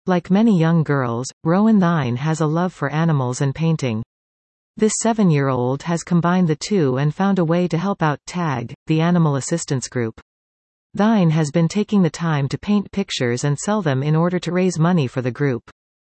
Like many young girls, Rowan Thine has a love for animals and painting. This 7-year-old has combined the two and found a way to help out TAG, the animal assistance group. Thine has been taking the time to paint pictures and sell them in order to raise money for the group.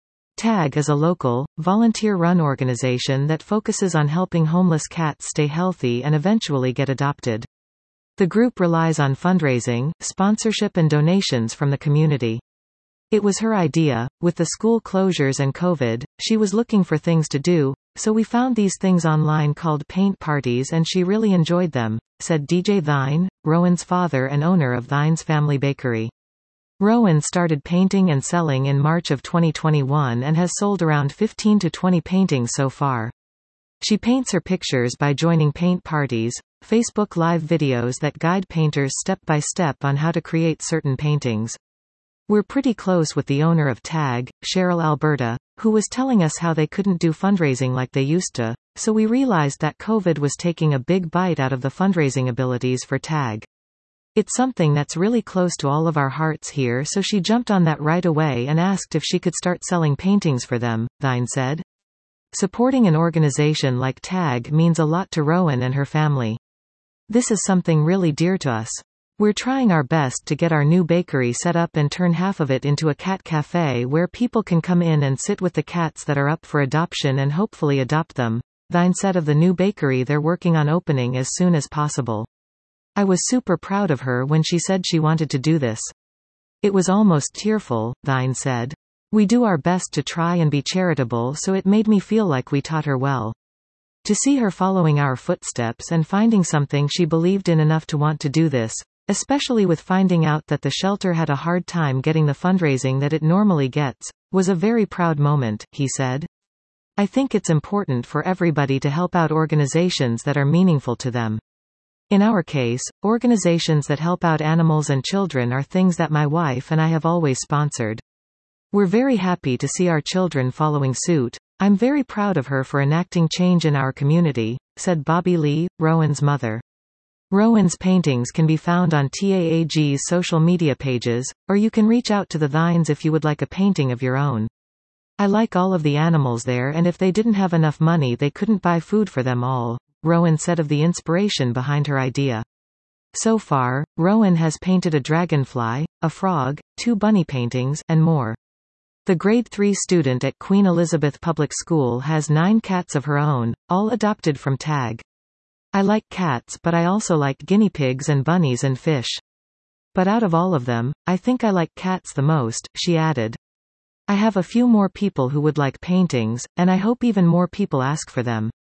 TAG is a local, volunteer-run organization that focuses on helping homeless cats stay healthy and eventually get adopted. The group relies on fundraising, sponsorship and donations from the community. It was her idea. With the school closures and COVID, she was looking for things to do, so we found these things online called paint parties and she really enjoyed them, said DJ Thine, Rowan's father and owner of Thine's Family Bakery. Rowan started painting and selling in March of 2021 and has sold around 15 to 20 paintings so far. She paints her pictures by joining paint parties, Facebook Live videos that guide painters step by step on how to create certain paintings. We're pretty close with the owner of TAG, Cheryl Alberta, who was telling us how they couldn't do fundraising like they used to, so we realized that COVID was taking a big bite out of the fundraising abilities for TAG. It's something that's really close to all of our hearts here, so she jumped on that right away and asked if she could start selling paintings for them, Thine said. Supporting an organization like TAG means a lot to Rowan and her family. This is something really dear to us. We're trying our best to get our new bakery set up and turn half of it into a cat cafe where people can come in and sit with the cats that are up for adoption and hopefully adopt them, Thine said of the new bakery they're working on opening as soon as possible. I was super proud of her when she said she wanted to do this. It was almost tearful, Thine said. We do our best to try and be charitable, so it made me feel like we taught her well. To see her following our footsteps and finding something she believed in enough to want to do this, especially with finding out that the shelter had a hard time getting the fundraising that it normally gets, was a very proud moment, he said. I think it's important for everybody to help out organizations that are meaningful to them. In our case, organizations that help out animals and children are things that my wife and I have always sponsored. We're very happy to see our children following suit. I'm very proud of her for enacting change in our community, said Bobby Lee, Rowan's mother. Rowan's paintings can be found on TAAG's social media pages, or you can reach out to the Thines if you would like a painting of your own. I like all of the animals there, and if they didn't have enough money they couldn't buy food for them all, Rowan said of the inspiration behind her idea. So far, Rowan has painted a dragonfly, a frog, 2 bunny paintings, and more. The grade 3 student at Queen Elizabeth Public School has 9 cats of her own, all adopted from TAG. I like cats, but I also like guinea pigs and bunnies and fish. But out of all of them, I think I like cats the most, she added. I have a few more people who would like paintings, and I hope even more people ask for them.